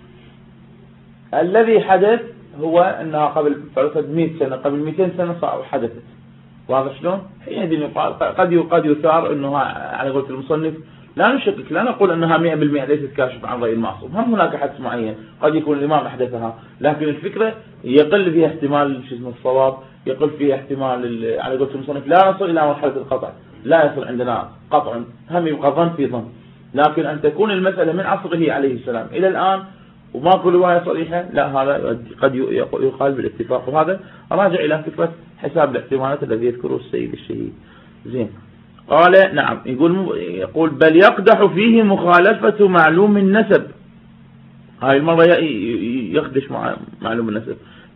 الذي حدث هو أنها قبل 100 سنة، قبل 200 سنة حدثت. واضح شلون؟ حينئذ يقال قد يثار أنه على قولة المصنف لا نشكك، لا نقول أنها 100% ليست كاشف عن رأي المعصوم، هم هناك حدث معين قد يكون الإمام أحدثها، لكن الفكرة يقل فيها احتمال الصواب، يقل فيها احتمال على قولة المصنف لا نصل إلى مرحلة القطع، لا يصل عندنا قطع، هم يبقى ظن في ظن، لكن أن تكون المسألة من عصره عليه السلام إلى الآن وما كل رواية صريحة، لا هذا قد يقال بالاتفاق. وهذا راجع إلى فكرة حساب الاحتمالات الذي يذكره السيد الشهيد. زين، قال نعم، يقول بل يقدح فيه مخالفة معلوم النسب. هاي المرة يقدش مع معلوم النسب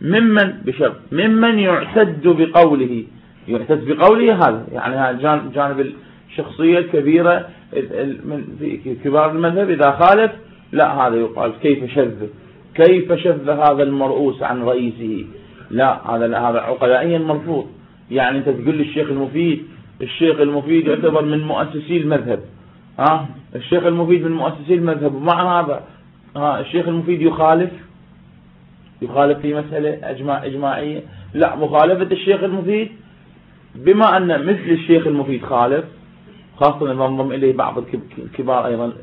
ممن يعتد بقوله. يعتد بقوله هذا يعني جانب الشخصية الكبيرة في كبار المذهب، إذا خالف لا هذا يقال كيف شذ هذا المرؤوس عن رئيسه، لا هذا عقلائيا مرفوض. يعني أنت تقول لي الشيخ المفيد يعتبر من مؤسسي المذهب، الشيخ المفيد من مؤسسي المذهب، ومع هذا الشيخ المفيد يخالف في مسألة إجماعية. لا، مخالفة الشيخ المفيد بما أن مثل الشيخ المفيد خالف، خاصة ينضم إليه بعض الكبار أيضا،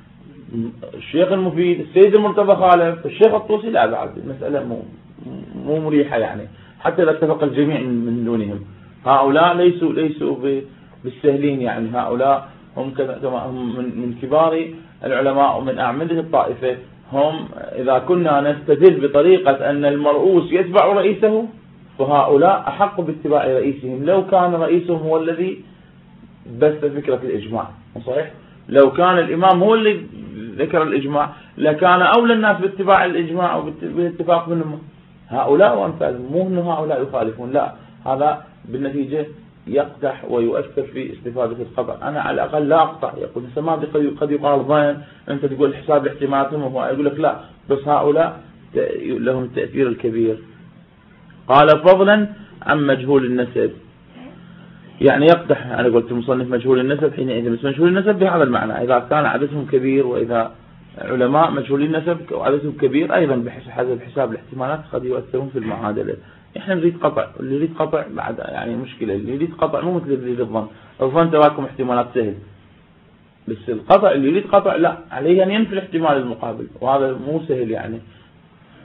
الشيخ المفيد السيد المرتضى خالف، الشيخ الطوسي لا، بعد المسألة مو مريحة يعني، حتى لا اتفق الجميع من دونهم. هؤلاء ليسوا بالسهلين، يعني هؤلاء هم من كبار العلماء ومن أعمدة الطائفة. هم إذا كنا نستدل بطريقة أن المرؤوس يتبع رئيسه، فهؤلاء أحق باتباع رئيسهم لو كان رئيسهم هو الذي بث فكرة الإجماع. صحيح؟ لو كان الإمام هو اللي ذكر الإجماع لكان أولى الناس باتباع الإجماع وبالاتفاق منهم. هؤلاء وأمثالهم، مو أن هؤلاء يخالفون، لا، هذا بالنتيجة يقدح ويؤثر في استفادة القطع. أنا على الأقل لا أقطع، يقول ما قد يقال ظن، أنت تقول حساب احتمالاتهم، وهو يقول لك لا، بس هؤلاء لهم التأثير الكبير. قال فضلا عن مجهول النسب، يعني يقدح، أنا قلت المصنف مجهول النسب حينئذ، بس مجهول النسب بهذا المعنى، إذا كان عددهم كبير، وإذا علماء مجهولي النسب وعددهم كبير أيضا بحسب حساب الاحتمالات قد يؤثرون في المعادلة. احنا نريد قطع، اللي يريد قطع بعد يعني مشكلة، اللي يريد قطع مو مثل اللي يريد الظن. الظن تراكم احتمالات سهل، بس القطع اللي يريد قطع لا، عليه أن ينفي الاحتمال المقابل، وهذا مو سهل يعني.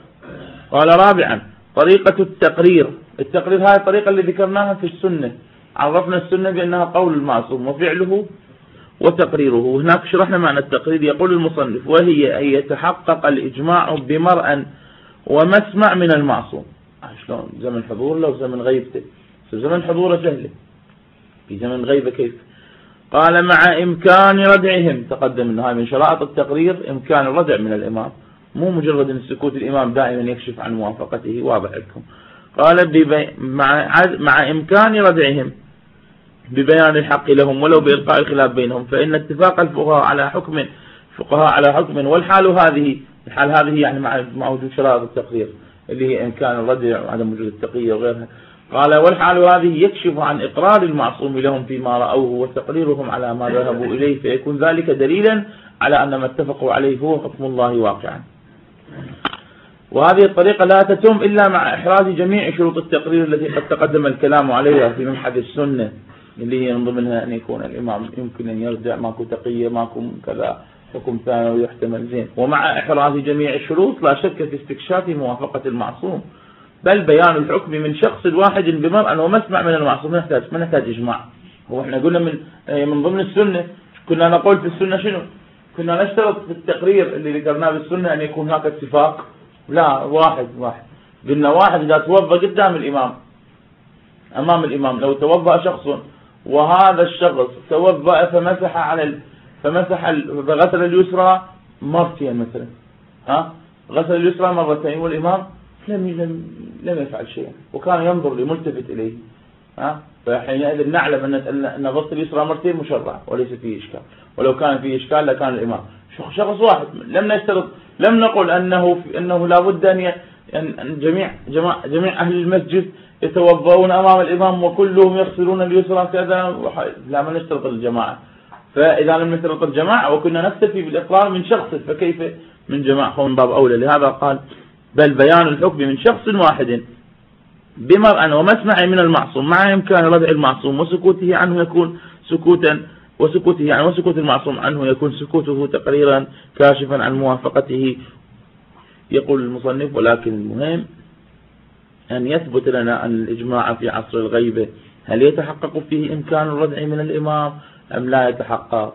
قال رابعا طريقة التقرير هاي الطريقة اللي ذكرناها في السنة، عرفنا السنة بأنها قول المعصوم وفعله وتقريره. وهناك شرحنا معنى التقرير. يقول المصنف: وهي أن يتحقق الإجماع بمرأ ومسمع من المعصوم. شلون؟ زمن حضور لو زمن غيبته. في زمن حضوره سهله، في زمن غيبه كيف؟ قال: مع إمكان ردعهم. تقدم أن هاي من شرائط التقرير إمكان الردع من الإمام، مو مجرد أن سكوت الإمام دائما يكشف عن موافقته. واضح لكم. قال: مع إمكان ردعهم ببيان الحق لهم ولو بإلقاء الخلاف بينهم، فإن اتفاق الفقهاء على حكم والحال هذه، الحال هذه يعني مع وجود شرائط التقرير اللي هي إمكان الردع وعدم وجود التقية وغيرها. قال: والحال هذه يكشف عن إقرار المعصوم لهم فيما رأوه وتقريرهم على ما ذهبوا إليه، فيكون ذلك دليلا على أن ما اتفقوا عليه هو حكم الله واقعا. وهذه الطريقة لا تتم إلا مع إحراز جميع شروط التقرير التي قد تقدم الكلام عليها في مبحث السنة، اللي هي من ضمنها أن يكون الإمام يمكن أن يرجع، ماكو تقية، ماكو كذا، حكم ثانوي يحتمل. زين. ومع إحراز جميع الشروط لا شك في استكشاف موافقة المعصوم، بل بيان الحكم من شخص واحد بمرأة ومسمع من المعصوم. ما نحتاج إجماع. هو احنا قلنا من ضمن السنة، كنا نقول في السنة شنو؟ كنا نشترط في التقرير اللي ذكرناه بالسنة أن يكون هناك اتفاق. لا، واحد قلنا واحد إذا توضأ قدام الإمام، أمام الإمام، لو توضأ شخص وهذا الشخص توضأ فغسل اليسرى مرتين مثلا، غسل اليسرى مرتين، والإمام لم يفعل شيئا وكان ينظر لملتفت إليه، فحينئذ نعلم أن غسل اليسرى مرتين مشرع وليس فيه إشكال. ولو كان فيه إشكال لكان الإمام شخص واحد. لم نقل أنه لا بد أن جميع أهل المسجد يتوضؤون أمام الإمام وكلهم يغسلون اليسرى كذا. لا، ما نشترط الجماعة. فإذا لم نشترط الجماعة وكنا نكتفي بالإقرار من شخص، فكيف من جماعة؟ من باب أولى. لهذا قال: بل بيان الحكم من شخص واحد بمرأ ومسمع من المعصوم، مع إمكان ردع المعصوم وسكوته عنه يكون سكوتا، وسكوت المعصوم عنه يكون سكوته تقريرا كاشفا عن موافقته. يقول المصنف: ولكن المهم أن يثبت لنا أن الإجماع في عصر الغيبة هل يتحقق فيه إمكان الردع من الإمام أم لا يتحقق؟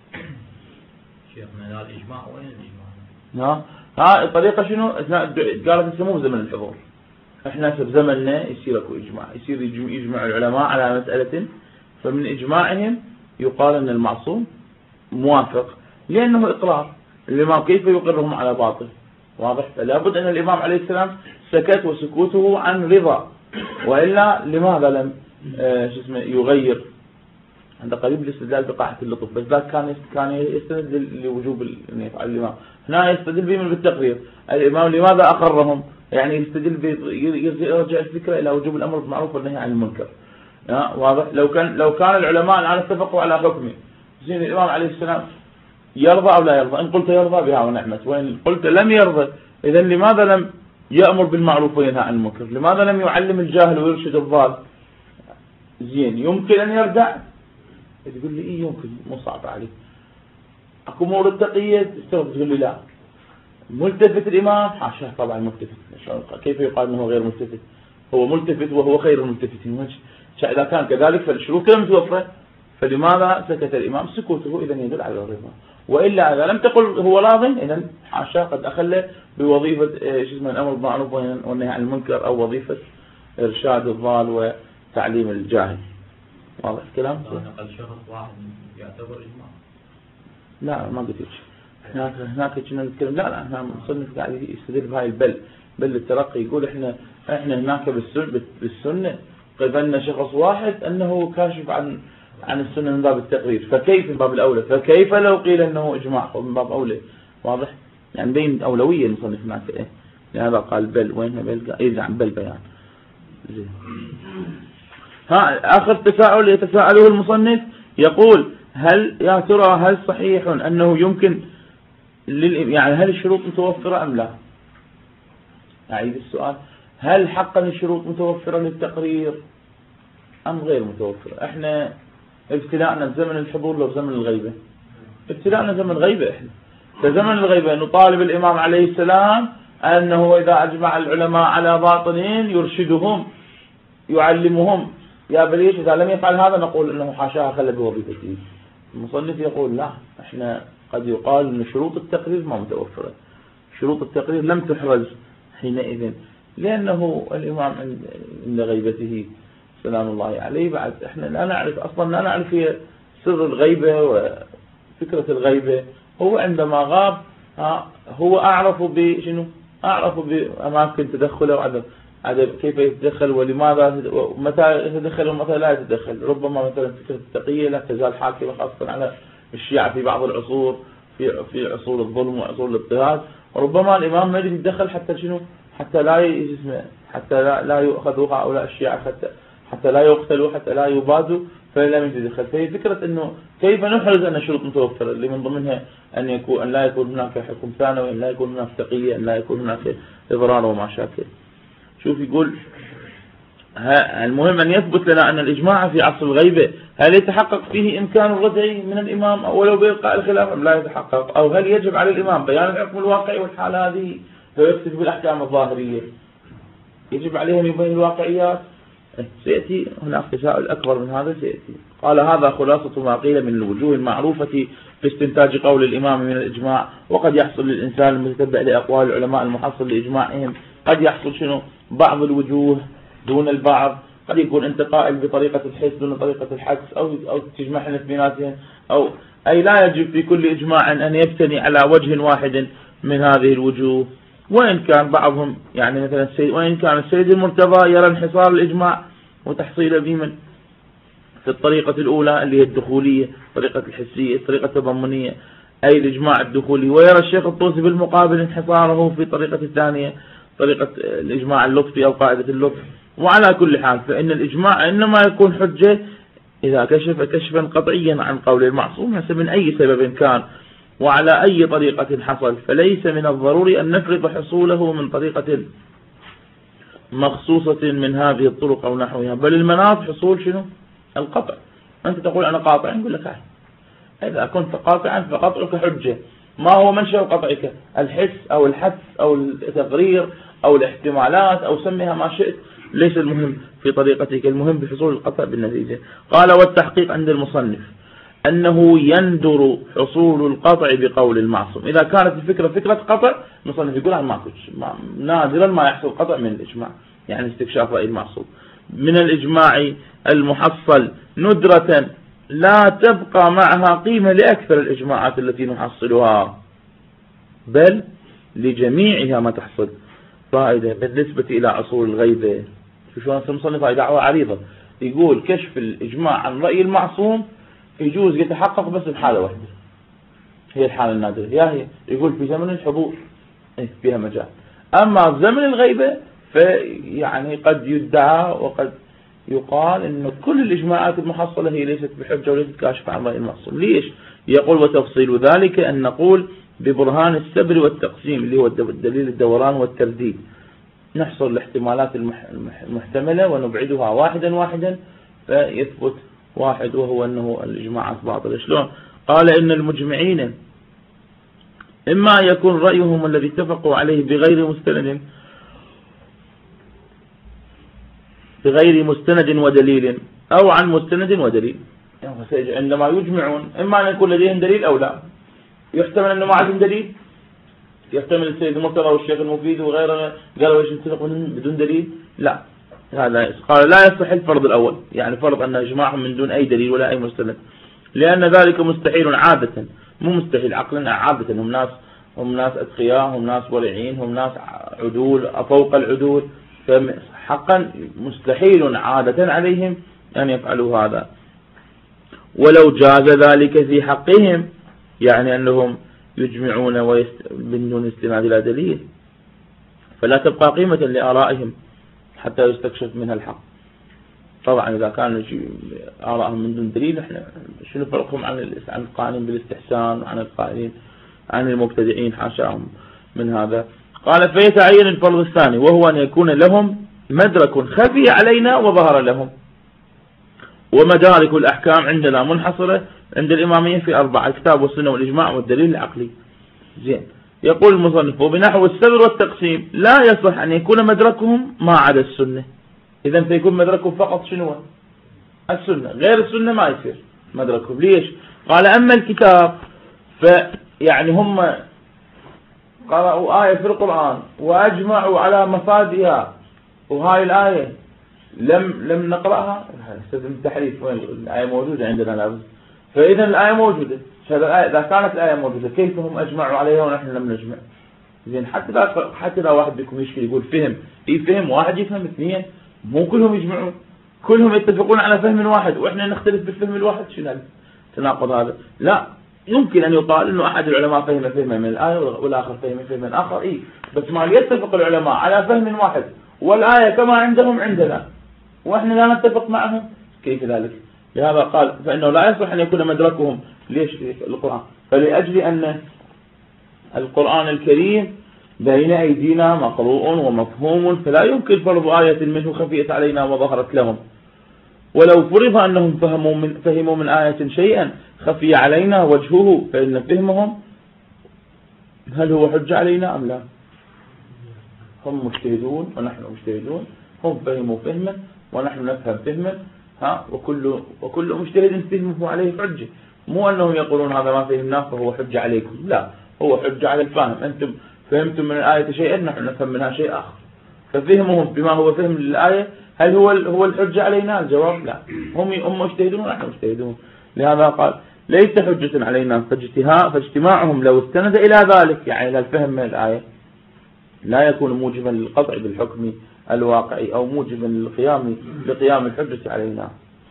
شيخنا الإجماع وين الإجماع؟ الطريقة شنو؟ قالت يسموه زمن الحضور. احنا في زمننا يصير اكو إجماع، يصير يجمع العلماء على مسألة، فمن إجماعهم يقال أن المعصوم موافق لأنه إقرار. الإمام كيف يقرهم على باطل؟ واضح. فلا بد أن الإمام عليه السلام سكت، وسكوته عن رضا، وإلا لماذا لم يغير؟ عند قريب الاستدلال بقاعة اللطف، بس ذاك كان يستند لوجوب أن يفعل الإمام. هنا يستدل بهم بالتقرير. الإمام لماذا أقرهم؟ يعني يستدل يرجع الفكرة إلى وجوب الأمر بالمعروف والنهي عن المنكر. واضح. لو كان العلماء الآن اتفقوا على حكمه، زين، الإمام عليه السلام يرضى أو لا يرضى؟ إن قلت يرضى بها ونعمت، وإن قلت لم يرضى، إذا لماذا لم يأمر بالمعروف وينهى عن المنكر؟ لماذا لم يعلم الجاهل ويرشد الضال؟ زين، يمكن أن يردع؟ تقول لي إيه يمكن، مو صعب عليه. أكو أمور التقية تقول لي لا. ملتفت الإمام؟ حاشا طبعا ملتفت. كيف يقال أنه غير ملتفت؟ هو ملتفت وهو خير الملتفتين. إذا كان كذلك فالشروط كلها متوفرة، فلماذا سكت الإمام؟ سكوته إذا يدل على الرضا. وإلا إذا لم تقل هو راضٍ، إذا حاشا قد أخل بوظيفة الأمر بالمعروف والنهي عن المنكر، أو وظيفة إرشاد الضال وتعليم الجاهل. واضح الكلام؟ نقل شخص واحد يعتبر إجماع. لا، ما قلت هناك كنا نتكلم. لا، احنا مصنف قاعد يستدل بهاي بل الترقي. يقول احنا هناك بالسنة قبلنا شخص واحد أنه كاشف عن السنة من باب التقرير، فكيف من باب الأولى؟ فكيف لو قيل أنه إجماع من باب أولى؟ واضح. يعني بين أولوية المصنف هناك. لهذا قال بل. وين بل؟ يرجع بل بيان. زين. آخر تساؤل يتساءله المصنف، يقول: يا ترى هل صحيح أنه يمكن يعني هل الشروط متوفرة أم لا؟ أعيد السؤال: هل حقا الشروط متوفرة للتقرير أم غير متوفرة؟ احنا ابتلاءنا بزمن الحضور لو زمن الغيبة؟ ابتلاءنا زمن الغيبة. احنا في زمن الغيبة نطالب الإمام عليه السلام أنه إذا أجمع العلماء على باطنين يرشدهم، يعلمهم يا بليش إذا لم يفعل هذا نقول أنه حاشاها خلى بوظيفته. المصنف يقول لا، احنا قد يقال أن شروط التقرير ما متوفرة، شروط التقرير لم تحرز حينئذ، لأنه الإمام عند غيبته سلام الله عليه بعد احنا لا نعرف أصلا، لا نعرف هي سر الغيبة وفكرة الغيبة. هو عندما غاب هو أعرف بشنو؟ أعرف بأماكن تدخله وعدم كيف يتدخل ولماذا ومتى يتدخل ومتى لا يتدخل. ربما مثلا فكرة التقية لا تزال حاكمة خاصة على الشيعة في بعض العصور، في عصور الظلم وعصور الاضطهاد، وربما الإمام ما يريد يتدخل حتى شنو؟ حتى لا يؤخذوا هؤلاء الشيعة، حتى لا يقتلوا، حتى لا يبادوا، فلا يتدخل. فهي فكرة انه كيف نحرز ان الشروط متوفرة اللي من ضمنها ان لا يكون هناك حكم ثانوي، ان لا يكون هناك تقية، ان لا يكون هناك اضرار ومشاكل. شوف يقول المهم ان يثبت لنا ان الاجماع في عصر الغيبة هل يتحقق فيه امكان الردع من الامام ولو بإلقاء الخلاف ام لا يتحقق، او هل يجب على الامام بيان الحكم الواقعي والحالة هذه فيكتفي بالاحكام الظاهرية، يجب عليهم يبين الواقعيات. سيأتي هناك تساؤل أكبر من هذا سيأتي. قال هذا خلاصة ما قيل من الوجوه المعروفة في استنتاج قول الإمام من الإجماع. وقد يحصل للإنسان المتتبع لأقوال العلماء المحصل لإجماعهم قد يحصل شنو بعض الوجوه دون البعض، قد يكون أنت قائل بطريقة الحس دون طريقة الحدس، أو تجمعهم بيناتهم، أي لا يجب في كل إجماع أن يبتني على وجه واحد من هذه الوجوه. وإن كان بعضهم يعني مثلا وإن كان السيد المرتضى يرى انحصار الإجماع وتحصيله بمن في الطريقة الأولى اللي هي الدخولية، الطريقة الحسية، الطريقة التضمنية، أي الإجماع الدخولي، ويرى الشيخ الطوسي بالمقابل انحصاره في الطريقة الثانية، طريقة الإجماع اللطفي أو قاعدة اللطف. وعلى كل حال فإن الإجماع إنما يكون حجة إذا كشف كشفا قطعيا عن قول المعصوم من أي سبب كان وعلى أي طريقة حصل، فليس من الضروري أن نفرض حصوله من طريقة مخصوصة من هذه الطرق أو نحوها، بل المناط حصول شنو؟ القطع. أنت تقول أنا قاطع، نقول لك إذا كنت قاطعا فقطعك حجة. ما هو منشأ قطعك؟ الحس أو الحدس أو التقرير أو الاحتمالات أو سميها ما شئت، ليس المهم في طريقتك، المهم بحصول القطع بالنتيجة. قال والتحقيق عند المصنف أنه يندر حصول القطع بقول المعصوم. إذا كانت الفكرة فكرة قطع المصنف يقول عن نادرا ما يحصل قطع من الإجماع، يعني استكشاف رأي المعصوم من الإجماع المحصل ندرة لا تبقى معها قيمة لأكثر الإجماعات التي نحصلها، بل لجميعها ما تحصل فائدة بالنسبة إلى عصور الغيبة. شو المصنف هاي دعوة عريضة، يقول كشف الإجماع عن رأي المعصوم يجوز يتحقق بس بحالة واحدة، هي الحالة النادرة، هي يقول في زمن الحضور فيها مجال. أما زمن الغيبة فيعني قد يدعى وقد يقال إنه كل الإجماعات المحصلة هي ليست بحجة وليست كاشفة عن رأي المعصوم. ليش؟ يقول وتفصيل ذلك أن نقول ببرهان السبر والتقسيم اللي هو دليل الدوران والترديد، نحصر الاحتمالات المحتملة ونبعدها واحدا واحدا فيثبت واحد، وهو أنه الإجماعات باطلة. شلون؟ قال إن المجمعين إما يكون رأيهم الذي اتفقوا عليه بغير مستند ودليل أو عن مستند ودليل. يعني عندما يجمعون إما أن يكون لديهم دليل أو لا، يحتمل أنه ما عندهم دليل، يحتمل السيد المرتضى والشيخ المفيد وغيره قالوا ايش اتفقوا بدون دليل، لا هذا قال لا يصح الفرض الأول، يعني فرض أن إجماعهم من دون أي دليل ولا أي مستند، لأن ذلك مستحيل عادة، مو مستحيل عقلا، عادة هم ناس أتقياء، هم ناس ورعين، هم ناس عدول فوق العدول، فحقا مستحيل عادة عليهم أن يفعلوا هذا. ولو جاز ذلك في حقهم، يعني أنهم يجمعون بدون استناد إلى دليل، فلا تبقى قيمة لآرائهم حتى يستكشف منها الحق. طبعا إذا كان آرائهم من دون دليل احنا شنو فرقهم عن القائلين بالاستحسان وعن القائلين عن المبتدعين حاشاهم من هذا. قال فيتعين الفرض الثاني وهو أن يكون لهم مدرك خفي علينا وظهر لهم. ومدارك الأحكام عندنا منحصرة عند الإمامية في 4: الكتاب والسنة والإجماع والدليل العقلي. زين. يقول المصنف وبنحو السبر والتقسيم لا يصح أن يكون مدركهم ما عدا السنة. إذن فيكون مدركهم فقط شنو؟ السنة، غير السنة ما يصير مدركهم. ليش؟ قال أما الكتاب فيعني هم قرأوا آية في القرآن وأجمعوا على مفادها، وهاي الآية لم نقرأها، استخدم التحريف، وين الآية موجودة عندنا لابد، فإذا الآية موجودة، إذا كانت الآية موجودة كيف هم أجمعوا عليها ونحن لم نجمع؟ زين حتى لا واحد بكم يشكل يقول فهم، فهم واحد يفهم اثنين، مو كلهم يجمعون، كلهم يتفقون على فهم واحد وإحنا نختلف بالفهم الواحد. شنو التناقض هذا؟ لا، يمكن أن يقال أنه أحد العلماء فهم فهما من الآية والآخر فهم فهما آخر، بس ما يتفق العلماء على فهم واحد والآية كما عندهم عندنا وإحنا لا نتفق معهم، كيف ذلك؟ لهذا قال فإنه لا يصح أن يكون مدركهم. ليش؟ القرآن، فلأجل أن القرآن الكريم بين أيدينا مقروء ومفهوم، فلا يمكن فرض آية منه خفيت علينا وظهرت لهم، ولو فرض أنهم فهموا من آية شيئا خفي علينا وجهه، فإن فهمهم هل هو حجة علينا أم لا؟ هم مجتهدون ونحن مجتهدون، هم فهموا فهما ونحن نفهم فهما، وكل مجتهد فهمه عليه حجة، مو أنهم يقولون هذا ما فهمناه فهو حجة عليكم، لا، هو حجة على الفهم. أنتم فهمتم من الآية شيئا نحن نفهم منها شيء آخر، ففهمهم بما هو فهم للآية هل هو الحجة علينا؟ الجواب لا، هم مجتهدون ونحن مجتهدون. لهذا قال ليس حجة علينا، فاجتماعهم لو استند إلى ذلك، يعني إلى الفهم من الآية، لا يكون موجبا للقطع بالحكم الواقعي أو موجبا لقيام الحجة علينا،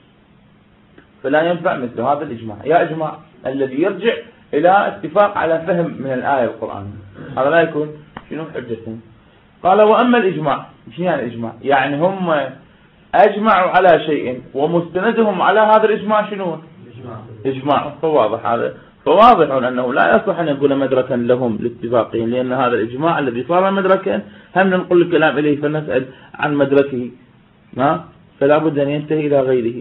فلا ينفع مثل هذا الإجماع. يا إجماع الذي يرجع إلى اتفاق على فهم من الآية القرآنية، هذا لا يكون شنو حجة. قال وأما الإجماع، شنو يعني الإجماع؟ يعني هم أجمعوا على شيء ومستندهم على هذا الإجماع شنو؟ إجماع. فواضح هذا، فواضح أنه لا يصح أن يكون مدركا لهم لاتفاقهم، لأن هذا الإجماع الذي صار مدركا هم ننقل الكلام إليه فنسأل عن مدركه، فلا بد أن ينتهي إلى غيره،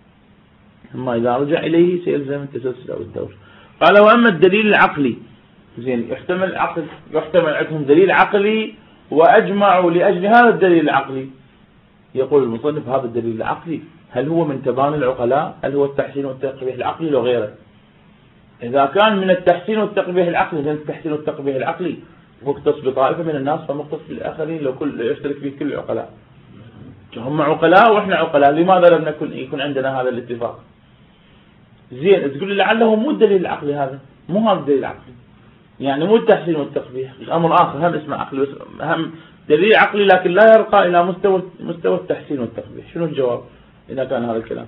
أما إذا رجع إليه سيلزم التسلسل أو الدور. قال وأما الدليل العقلي، زين يحتمل عندهم دليل عقلي وأجمعوا لأجل هذا الدليل العقلي. يقول المصنف هذا الدليل العقلي هل هو من تبان العقلاء؟ هل هو التحسين والتقبيح العقلي لو غيره؟ إذا كان من التحسين والتقبيح العقلي، لأن التحسين والتقبيح العقلي مختص بطائفة من الناس فمختص بالآخرين لو يشترك فيه كل العقلاء. هم عقلاء وإحنا عقلاء، لماذا لم يكون عندنا هذا الاتفاق؟ زين تقول لي لعله مو الدليل العقلي، هذا مو هذا الدليل العقلي، يعني مو التحسين والتقبيح، أمر آخر هم اسمه عقلي، هم دليل عقلي لكن لا يرقى إلى مستوى التحسين والتقبيح. شنو الجواب إذا كان هذا الكلام؟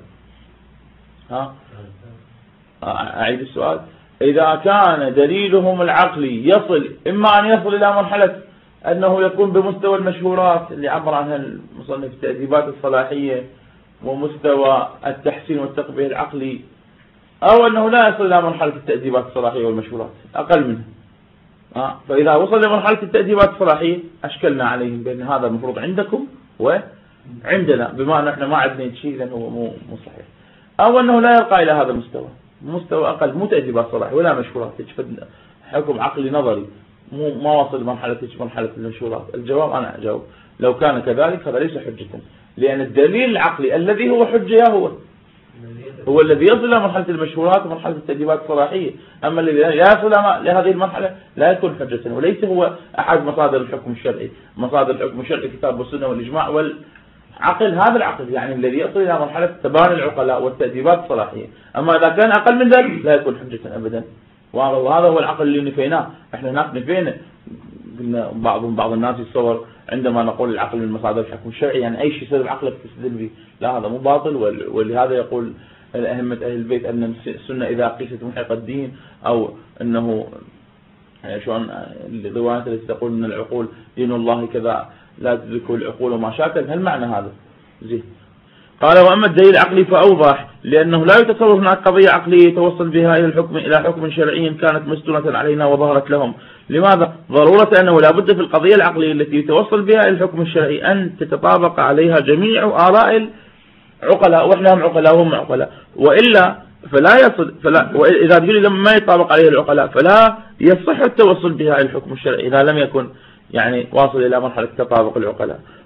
أعيد السؤال. إذا كان دليلهم العقلي يصل إما أن يصل إلى مرحلة أنه يكون بمستوى المشهورات اللي عبر عنها المصنف التأديبات الصلاحية ومستوى التحسين والتقبيح العقلي، أو أنه لا يصل إلى مرحلة التأديبات الصلاحية والمشهورات أقل منها، فإذا وصل لمرحلة التأديبات الصلاحية أشكلنا عليهم بأن هذا المفروض عندكم وعندنا، بما أن احنا ما عندنا شيء لأنه مو صحيح، أو أنه لا يرقى إلى هذا المستوى، مستوى أقل، مو تأديبات صلاحية ولا مشهورات، حكم عقلي نظري، ما وصل مرحلة المشهورات. الجواب أنا أجاوب لو كان كذلك هذا ليس حجة، لأن الدليل العقلي الذي هو حجة هو الذي يصل إلى مرحلة المشهورات ومرحلة التأديبات الصلاحية، أما الذي لا يصل لهذه المرحلة لا يكون حجة، وليس هو أحد مصادر الحكم الشرعي. مصادر الحكم الشرعي كتاب والسنة والإجماع والعقل، هذا العقل يعني الذي يصل إلى مرحلة تبان العقلاء والتأديبات الصلاحية، أما إذا كان أقل من ذلك لا يكون حجة أبدا. وهذا هو العقل اللي نفيناه، احنا هناك نفينا، قلنا بعض الناس يتصور عندما نقول العقل من مصادر الحكم الشرعي يعني أي شيء يصير عقلك تستدل به، لا هذا مو باطل. ولهذا يقول أئمة أهل البيت أن السنة إذا قيست محق الدين، أو أنه شلون الروايات التي تقول أن العقول دين الله كذا لا تدركه العقول وما شاكل، هل معنى هذا؟ زين. قال وأما الدليل العقلي فأوضح، لأنه لا يتصور هناك قضية عقلية يتوصل بها إلى حكم شرعي كانت مستونة علينا وظهرت لهم. لماذا؟ ضرورة أنه لا بد في القضية العقلية التي يتوصل بها إلى الحكم الشرعي أن تتطابق عليها جميع آراء العقلاء، وإحنا هم عقلاء وهم عقلاء، وإلا فلا يصل، وإذا تقول لما ما يطابق عليه العقلاء فلا يصح التوصل بها إلى الحكم الشرعي إذا لم يكن يعني واصل إلى مرحلة تطابق العقلاء.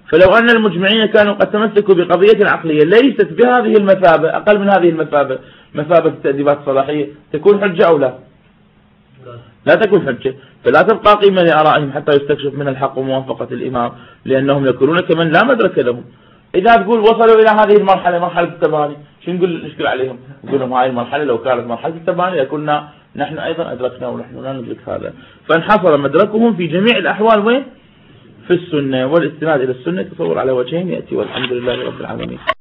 فلو أن المجمعين كانوا قد تمسكوا بقضية عقلية ليست بهذه المثابة، أقل من هذه المثابة، مثابة التأديبات الصلاحية، تكون حجة أو لا؟ لا تكون حجة. فلا تبقى قيمة لآرائهم حتى يستكشف من الحق وموافقة الإمام، لأنهم يكونون كمن لا مدرك لهم. إذا تقول وصلوا إلى هذه المرحلة، مرحلة التباني، شو نشكل عليهم؟ نقول لهم هاي المرحلة لو كانت مرحلة التباني لكنا نحن أيضا أدركنا ونحن لا ندرك هذا. فانحصر مدركهم في جميع الأحوال وين؟ في السنة، والاستناد إلى السنة تصور على وجهين يأتي، والحمد لله رب العالمين.